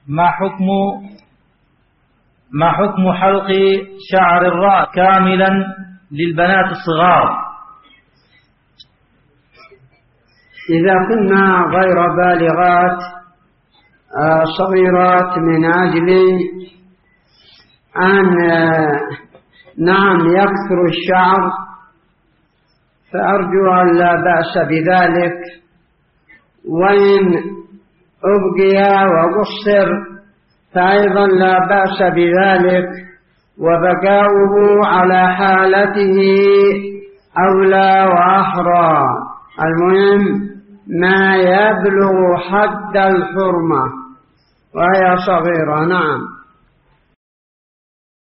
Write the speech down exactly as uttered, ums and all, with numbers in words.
ما حكم ما حكم حلق شعر الرأس كاملا للبنات الصغار؟ إذا كنا غير بالغات صغيرات من أجل أن نعم يكثر الشعر فأرجو أن لا بأس بذلك، وإن أبقي وقصر فأيضا لا بأس بذلك، وبقاؤه على حالته أولى وأحرى. المهم ما يبلغ حد الحرمة وهي صغيرة. نعم.